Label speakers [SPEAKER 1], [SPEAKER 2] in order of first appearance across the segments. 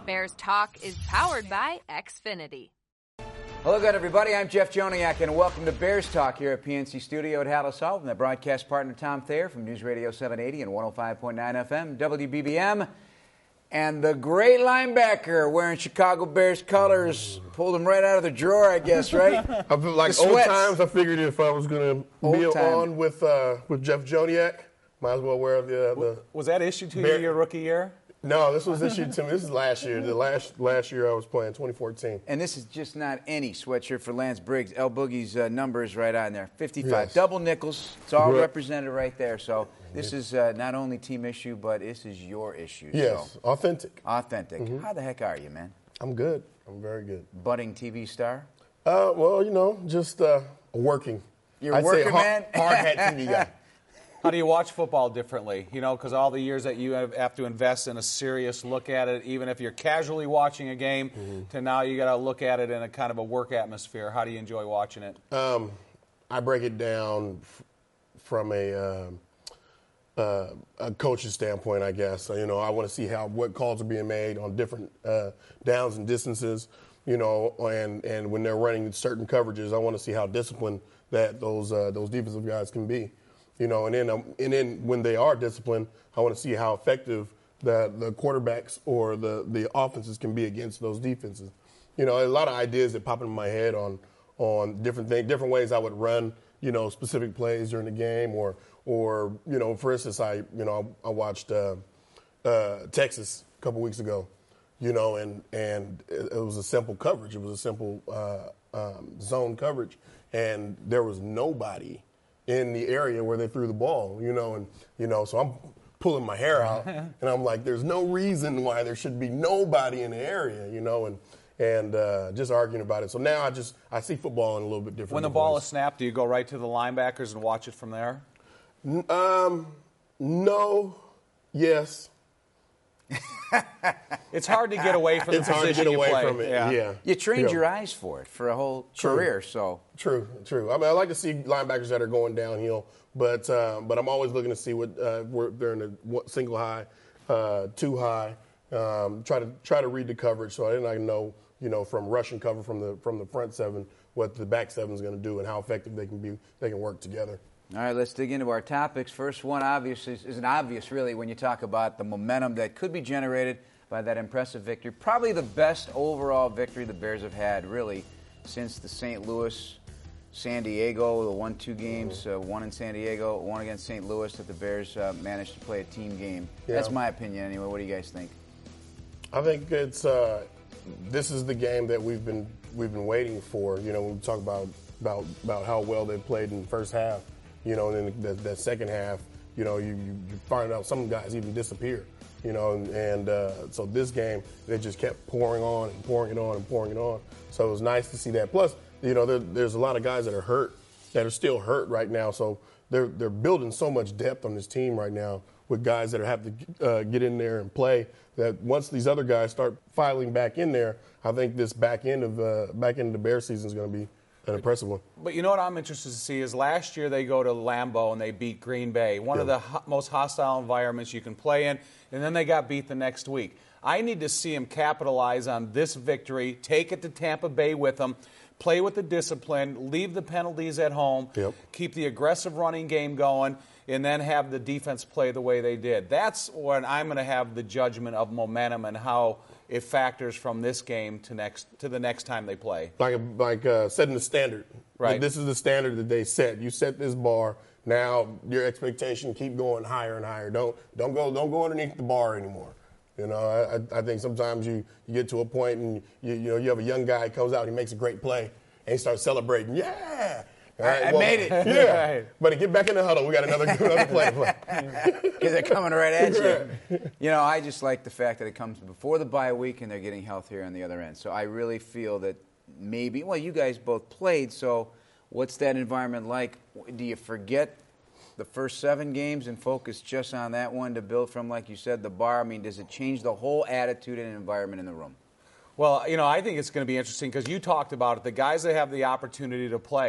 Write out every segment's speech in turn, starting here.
[SPEAKER 1] Bears Talk is powered by Xfinity.
[SPEAKER 2] Hello again, everybody. I'm Jeff Joniak, and welcome to Bears Talk here at PNC Studio at Hallis Hall. And the broadcast partner, Tom Thayer, from News Radio 780 and 105.9 FM, WBBM. And the great linebacker wearing Chicago Bears colors pulled him right out of the drawer, I guess, right?
[SPEAKER 3] I feel like old times, I figured if I was going to be on with Jeff Joniak, might as well wear the
[SPEAKER 4] Was that issued to you your rookie year?
[SPEAKER 3] No, this was issued to me. This is last year. The last year I was playing, 2014.
[SPEAKER 2] And this is just not any sweatshirt for Lance Briggs. El Boogie's number is right on there. 55.
[SPEAKER 3] Yes.
[SPEAKER 2] Double nickels. It's all represented right there. So this is not only team issue, but this is your issue.
[SPEAKER 3] Yes,
[SPEAKER 2] so.
[SPEAKER 3] authentic.
[SPEAKER 2] Authentic. Mm-hmm. How the heck are you, man?
[SPEAKER 3] I'm good. I'm very good.
[SPEAKER 2] Budding TV star?
[SPEAKER 3] Well, just working.
[SPEAKER 2] You're a working man?
[SPEAKER 3] Hard hat TV guy.
[SPEAKER 4] How do you watch football differently? Because all the years that you have to invest in a serious look at it, even if you're casually watching a game, to now you got to look at it in a kind of a work atmosphere. How do you enjoy watching it?
[SPEAKER 3] I break it down from a coach's standpoint, I guess. I want to see what calls are being made on different downs and distances. And when they're running certain coverages, I want to see how disciplined that those defensive guys can be. And then when they are disciplined, I want to see how effective the quarterbacks or the offenses can be against those defenses. A lot of ideas that pop into my head on different things, different ways I would run, specific plays during the game, or for instance, I watched Texas a couple weeks ago, and it was a simple coverage. It was a simple zone coverage, and there was nobody in the area where they threw the ball, so I'm pulling my hair out, and I'm like, there's no reason why there should be nobody in the area, and just arguing about it. So now I see football in a little bit different.
[SPEAKER 4] When the ball is snapped, do you go right to the linebackers and watch it from there?
[SPEAKER 3] No, yes.
[SPEAKER 4] It's hard to get away from the position
[SPEAKER 3] hard to get away
[SPEAKER 4] you play.
[SPEAKER 3] from it. Yeah.
[SPEAKER 2] You trained your eyes for it for a whole career, so.
[SPEAKER 3] True. I mean, I like to see linebackers that are going downhill, but I'm always looking to see what they're in the single high, two high. Try to read the coverage so I know from rushing cover from the front seven what the back seven is going to do and how effective they can be. They can work together.
[SPEAKER 2] All right, let's dig into our topics. First one, isn't obvious, really, when you talk about the momentum that could be generated by that impressive victory. Probably the best overall victory the Bears have had, really, since the St. Louis, San Diego, the 1-2 games, one in San Diego, one against St. Louis, that the Bears managed to play a team game. Yeah. That's my opinion, anyway. What do you guys think?
[SPEAKER 3] I think it's this is the game that we've been waiting for. When we talk about how well they played in the first half. And then the second half, you find out some guys even disappear, and so this game, they just kept pouring on and pouring it on and pouring it on. So it was nice to see that. Plus, there's a lot of guys that are hurt, that are still hurt right now. So they're building so much depth on this team right now with guys that have to get in there and play, that once these other guys start filing back in there, I think this back end of the Bears season is going to be an impressive one.
[SPEAKER 4] But you know what I'm interested to see is last year they go to Lambeau and they beat Green Bay, one of the most hostile environments you can play in, and then they got beat the next week. I need to see them capitalize on this victory, take it to Tampa Bay with them, play with the discipline, leave the penalties at home, keep the aggressive running game going, and then have the defense play the way they did. That's when I'm going to have the judgment of momentum and how it factors from this game to the next time they play.
[SPEAKER 3] Like setting the standard.
[SPEAKER 4] Right.
[SPEAKER 3] This is the standard that they set. You set this bar. Now your expectation keep going higher and higher. Don't go underneath the bar anymore. I think sometimes you get to a point and you have a young guy who comes out, he makes a great play, and he starts celebrating. Yeah.
[SPEAKER 2] I made it.
[SPEAKER 3] Yeah. Right. But get back in the huddle. We got another play to play.
[SPEAKER 2] Because they're coming right at you. I just like the fact that it comes before the bye week and they're getting healthier on the other end. So I really feel that maybe, you guys both played, so what's that environment like? Do you forget the first 7 games and focus just on that one to build from, like you said, the bar? I mean, does it change the whole attitude and environment in the room?
[SPEAKER 4] Well, I think it's going to be interesting because you talked about it, the guys that have the opportunity to play.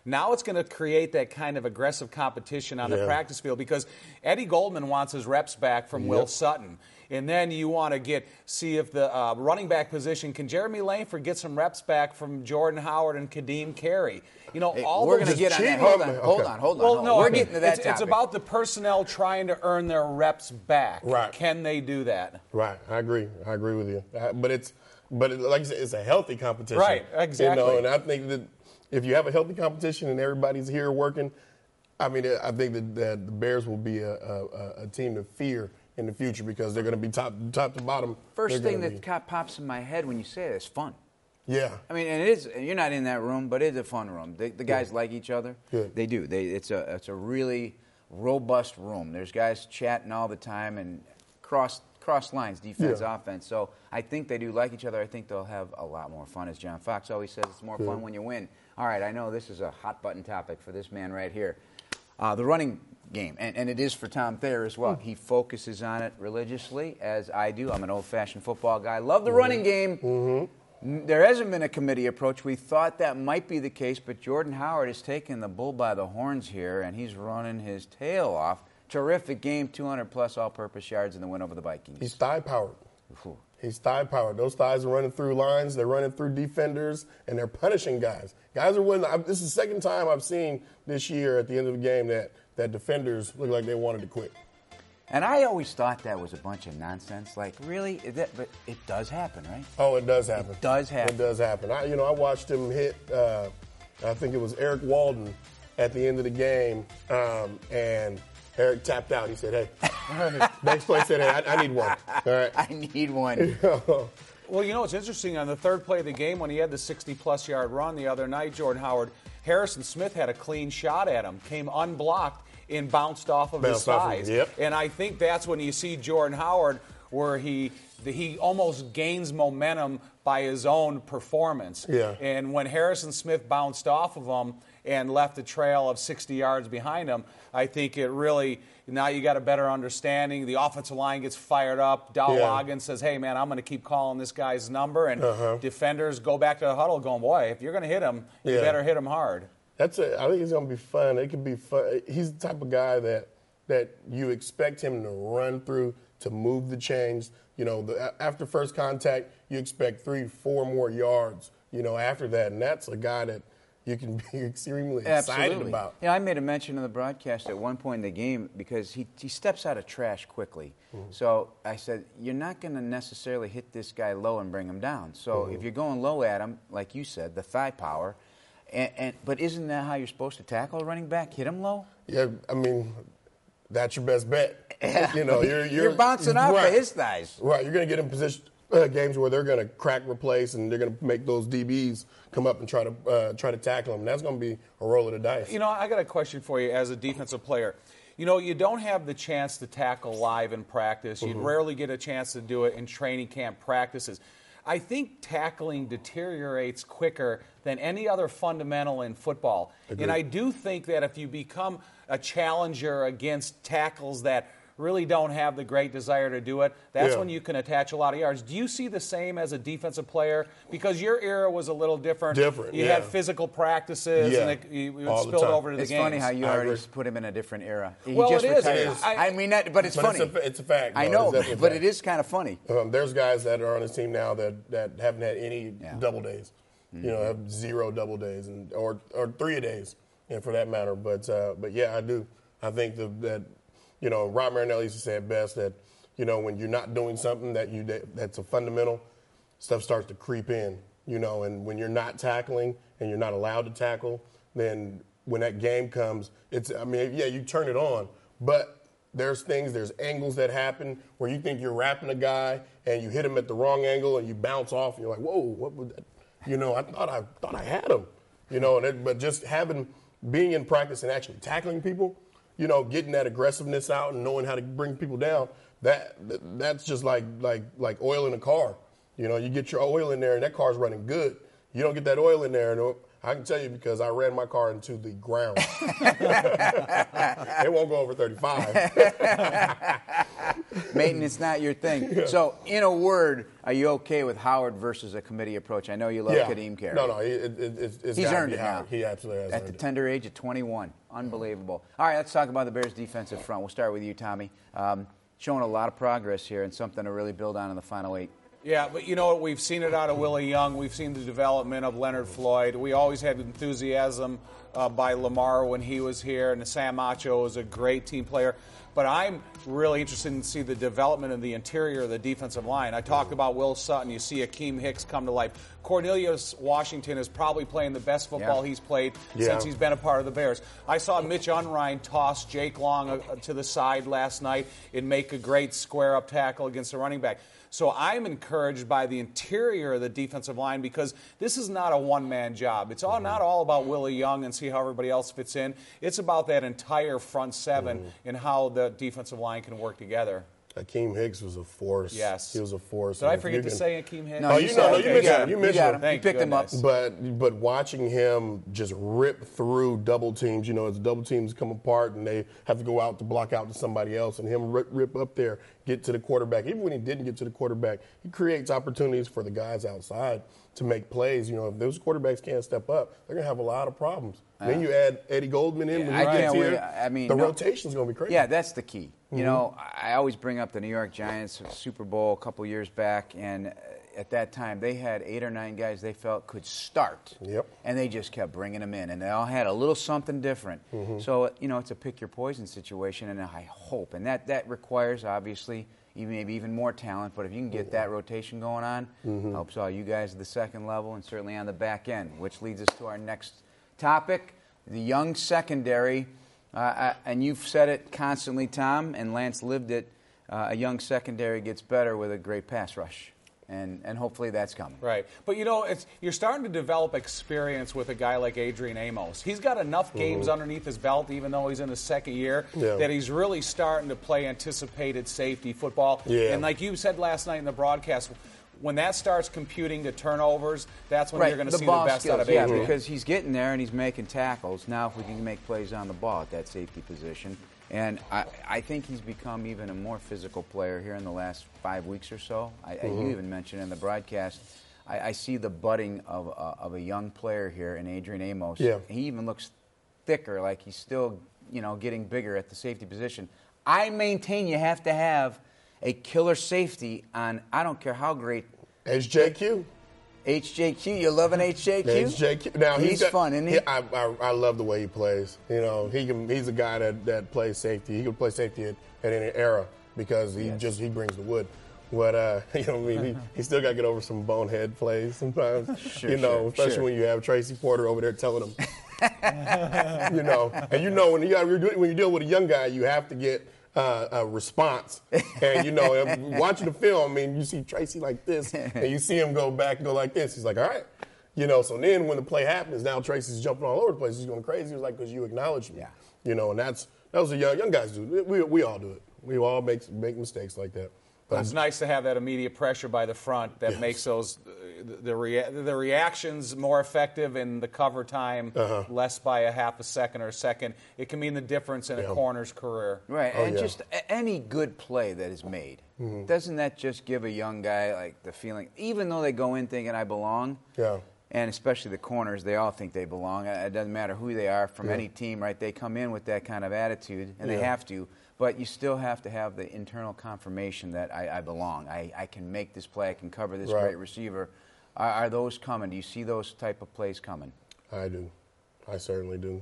[SPEAKER 4] Now it's going to create that kind of aggressive competition on the practice field because Eddie Goldman wants his reps back from Will Sutton. And then you want to see if the running back position, can Jeremy Langford get some reps back from Jordan Howard and Kadeem Carey? You know,
[SPEAKER 2] we're going to get on that. Hold on.
[SPEAKER 4] Well, no,
[SPEAKER 2] we're getting to that topic.
[SPEAKER 4] It's about the personnel trying to earn their reps back.
[SPEAKER 3] Right.
[SPEAKER 4] Can they do that?
[SPEAKER 3] Right. I agree with you. But like I said, it's a healthy competition.
[SPEAKER 4] Right. Exactly.
[SPEAKER 3] You know, and I think that if you have a healthy competition and everybody's here working, I mean, I think that the Bears will be a team to fear in the future because they're going to be top to bottom.
[SPEAKER 2] First thing that pops in my head when you say it is fun.
[SPEAKER 3] Yeah.
[SPEAKER 2] I mean, and it is. You're not in that room, but it's a fun room. The guys like each other.
[SPEAKER 3] Good.
[SPEAKER 2] They do. It's a really robust room. There's guys chatting all the time and cross lines, defense, offense. So I think they do like each other. I think they'll have a lot more fun. As John Fox always says, it's more fun when you win. All right, I know this is a hot button topic for this man right here. The running game, and it is for Tom Thayer as well. He focuses on it religiously, as I do. I'm an old-fashioned football guy. Love the running game. There hasn't been a committee approach. We thought that might be the case, but Jordan Howard has taken the bull by the horns here, and he's running his tail off. Terrific game, 200-plus all-purpose yards in the win over the Vikings.
[SPEAKER 3] He's thigh-powered. He's thigh-powered. Those thighs are running through lines. They're running through defenders, and they're punishing guys. Guys are winning. This is the second time I've seen this year at the end of the game that defenders look like they wanted to quit.
[SPEAKER 2] And I always thought that was a bunch of nonsense. Like, really? But it does happen, right?
[SPEAKER 3] Oh, it does happen.
[SPEAKER 2] It does happen.
[SPEAKER 3] It does happen. I watched him hit, I think it was Eric Walden at the end of the game, and Eric tapped out. He said, hey. Next play said, hey, I need one. All right.
[SPEAKER 2] I need one.
[SPEAKER 4] Well, you know, it's interesting. On the third play of the game, when he had the 60-plus yard run the other night, Jordan Howard, Harrison Smith had a clean shot at him, came unblocked, and bounced off of his thighs. And I think that's when you see Jordan Howard where he almost gains momentum by his own performance.
[SPEAKER 3] Yeah.
[SPEAKER 4] And when Harrison Smith bounced off of him and left a trail of 60 yards behind him, I think it really, now you got a better understanding. The offensive line gets fired up. Dow Loggins says, hey, man, I'm going to keep calling this guy's number. And defenders go back to the huddle going, boy, if you're going to hit him, you better hit him hard.
[SPEAKER 3] I think it's going to be fun. It could be fun. He's the type of guy that you expect him to run through, to move the chains. You know, after first contact, you expect 3 to 4 more yards, you know, after that. And that's a guy that you can be extremely excited about.
[SPEAKER 2] Yeah, I made a mention in the broadcast at one point in the game because he steps out of trash quickly. So I said, you're not going to necessarily hit this guy low and bring him down. So if you're going low at him, like you said, the thigh power, but isn't that how you're supposed to tackle a running back? Hit him low?
[SPEAKER 3] Yeah, I mean, that's your best bet. You know,
[SPEAKER 2] you're bouncing off of his thighs.
[SPEAKER 3] Right, you're going to get in position games where they're going to crack replace and they're going to make those DBs come up and try to tackle them. And that's going to be a roll of the dice.
[SPEAKER 4] You know, I got a question for you as a defensive player. You know, you don't have the chance to tackle live in practice. You rarely get a chance to do it in training camp practices. I think tackling deteriorates quicker than any other fundamental in football. Agreed. And I do think that if you become a challenger against tackles that really don't have the great desire to do it, that's when you can attach a lot of yards. Do you see the same as a defensive player? Because your era was a little different.
[SPEAKER 3] You
[SPEAKER 4] had physical practices, and it spilled over to the games.
[SPEAKER 2] It's funny how you already put him in a different era.
[SPEAKER 4] Well, it is.
[SPEAKER 2] I mean, but it's funny.
[SPEAKER 3] It's a fact.
[SPEAKER 2] I know, but it is kind of funny.
[SPEAKER 3] There's guys that are on his team now that haven't had any double days. You know, have 0 double days or 3 a days, for that matter. But yeah, I do. I think that. You know, Rob Marinelli used to say it best that, you know, when you're not doing something that's a fundamental, stuff starts to creep in, you know, and when you're not tackling and you're not allowed to tackle, then when that game comes, you turn it on, but there's angles that happen where you think you're wrapping a guy and you hit him at the wrong angle and you bounce off and you're like, whoa, what was that? You know, I thought I had him, you know, but just being in practice and actually tackling people, you know, getting that aggressiveness out and knowing how to bring people down, that's just like oil in a car. You know, you get your oil in there and that car's running good. You don't get that oil in there, and I can tell you because I ran my car into the ground. It won't go over 35.
[SPEAKER 2] Maintenance not your thing. Yeah. So, in a word, are you okay with Howard versus a committee approach? I know you love Kadeem Carey.
[SPEAKER 3] No, it's
[SPEAKER 2] he's earned it now.
[SPEAKER 3] He absolutely has
[SPEAKER 2] at the tender age of 21. Unbelievable. All right, let's talk about the Bears' defensive front. We'll start with you, Tommy. Showing a lot of progress here and something to really build on in the final 8.
[SPEAKER 4] Yeah, but you know what? We've seen it out of Willie Young. We've seen the development of Leonard Floyd. We always had enthusiasm by Lamar when he was here, and Sam Acho was a great team player. But I'm really interested in see the development of the interior of the defensive line. I talked about Will Sutton. You see Akeem Hicks come to life. Cornelius Washington is probably playing the best football he's played since he's been a part of the Bears. I saw Mitch Unrein toss Jake Long to the side last night and make a great square-up tackle against the running back. So I'm encouraged by the interior of the defensive line because this is not a one-man job. It's not all about Willie Young and see how everybody else fits in. It's about that entire front seven and how the defensive line can work together.
[SPEAKER 3] Akeem Hicks was a force.
[SPEAKER 4] Yes.
[SPEAKER 3] He was a force.
[SPEAKER 4] Did I forget to say Akeem Hicks?
[SPEAKER 2] No,
[SPEAKER 3] you mentioned him.
[SPEAKER 2] You picked him up.
[SPEAKER 3] But watching him just rip through double teams, as double teams come apart and they have to go out to block out to somebody else, and him rip up there, get to the quarterback. Even when he didn't get to the quarterback, he creates opportunities for the guys outside to make plays. If those quarterbacks can't step up, they're going to have a lot of problems. Then you add Eddie Goldman in. When he gets here, the rotation's going to be crazy.
[SPEAKER 2] Yeah, that's the key. I always bring up the New York Giants Super Bowl a couple years back, and at that time they had 8 or 9 guys they felt could start.
[SPEAKER 3] Yep.
[SPEAKER 2] And they just kept bringing them in, and they all had a little something different. So, it's a pick your poison situation, and I hope. And that requires, obviously, maybe even more talent, but if you can get that rotation going on, helps all you guys at the second level and certainly on the back end, which leads us to our next topic, the young secondary. And you've said it constantly, Tom, and Lance lived it. A young secondary gets better with a great pass rush. And hopefully that's coming.
[SPEAKER 4] Right. But, you're starting to develop experience with a guy like Adrian Amos. He's got enough games underneath his belt, even though he's in his second year, that he's really starting to play anticipated safety football.
[SPEAKER 3] Yeah.
[SPEAKER 4] And like you said last night in the broadcast, when that starts computing to turnovers, that's when you're going to see the best out of Adrian.
[SPEAKER 2] Yeah, because he's getting there and he's making tackles. Now if we can make plays on the ball at that safety position. And I think he's become even a more physical player here in the last 5 weeks or so. You even mentioned in the broadcast, I see the budding of a young player here in Adrian Amos.
[SPEAKER 3] Yeah.
[SPEAKER 2] He even looks thicker, like he's still getting bigger at the safety position. I maintain you have to have a killer safety on, I don't care how great.
[SPEAKER 3] HJQ.
[SPEAKER 2] HJQ, you're loving HJQ?
[SPEAKER 3] HJQ. Now
[SPEAKER 2] he's fun, isn't he?
[SPEAKER 3] I love the way he plays. He's a guy that plays safety. He can play safety at any era because he brings the wood. He still got to get over some bonehead plays sometimes. Especially when you have Tracy Porter over there telling him. And when you deal with a young guy, you have to get a response. And, watching the film, you see Tracy like this, and you see him go back and go like this. He's like, all right. So then when the play happens, now Tracy's jumping all over the place. He's going crazy. He's like, because you acknowledge me.
[SPEAKER 2] Yeah.
[SPEAKER 3] And that was a young guys do. We all do it. We all make mistakes like that.
[SPEAKER 4] But it's nice to have that immediate pressure by the front that makes those the reactions more effective and the cover time less by a half a second or a second. It can mean the difference in a corner's career.
[SPEAKER 2] Right, just any good play that is made, doesn't that just give a young guy like the feeling, even though they go in thinking I belong, and especially the corners, they all think they belong. It doesn't matter who they are from any team, right? They come in with that kind of attitude, and they have to. But you still have to have the internal confirmation that I belong. I can make this play. I can cover this great receiver. Are those coming? Do you see those type of plays coming?
[SPEAKER 3] I do. I certainly do.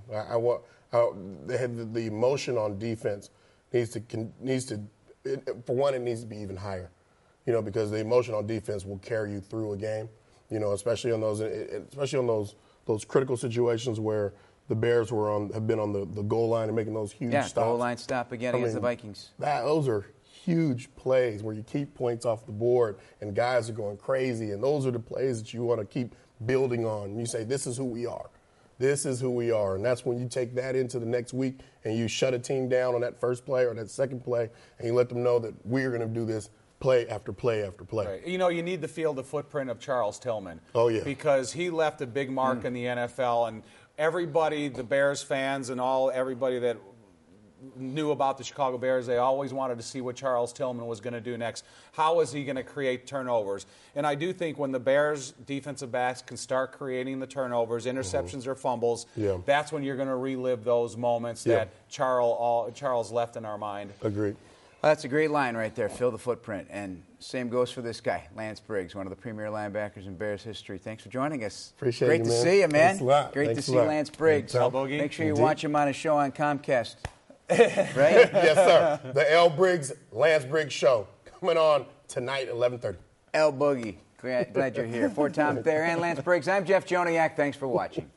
[SPEAKER 3] The emotion on defense needs to for one, it needs to be even higher. Because the emotion on defense will carry you through a game. Especially on those critical situations where the Bears have been on the goal line and making those huge stops.
[SPEAKER 2] Goal line stop again against the Vikings.
[SPEAKER 3] Those are huge plays where you keep points off the board and guys are going crazy, and those are the plays that you want to keep building on. You say, this is who we are. This is who we are. And that's when you take that into the next week and you shut a team down on that first play or that second play, and you let them know that we're going to do this play after play after play.
[SPEAKER 4] Right. You need to feel the footprint of Charles Tillman.
[SPEAKER 3] Oh, yeah.
[SPEAKER 4] Because he left a big mark in the NFL, and everybody, the Bears fans and everybody that knew about the Chicago Bears. They always wanted to see what Charles Tillman was going to do next. How is he going to create turnovers? And I do think when the Bears defensive backs can start creating the turnovers, interceptions or fumbles, that's when you're going to relive those moments that Charles left in our mind.
[SPEAKER 3] Agreed.
[SPEAKER 2] Well, that's a great line right there. Fill the footprint. And same goes for this guy, Lance Briggs, one of the premier linebackers in Bears history. Thanks for joining us.
[SPEAKER 3] Appreciate
[SPEAKER 2] Great
[SPEAKER 3] you,
[SPEAKER 2] to
[SPEAKER 3] man.
[SPEAKER 2] see you, man.
[SPEAKER 3] Thanks a lot.
[SPEAKER 2] Great
[SPEAKER 3] Thanks
[SPEAKER 2] to
[SPEAKER 3] a
[SPEAKER 2] see
[SPEAKER 3] lot.
[SPEAKER 2] Lance Briggs.
[SPEAKER 4] Boogie.
[SPEAKER 2] Make sure you
[SPEAKER 3] Indeed.
[SPEAKER 2] watch him on a show on Comcast. Right?
[SPEAKER 3] Yes, sir. The L. Briggs, Lance Briggs Show coming on tonight at 11:30.
[SPEAKER 2] L Boogie. Glad you're here. For Tom Thayer and Lance Briggs, I'm Jeff Joniak. Thanks for watching.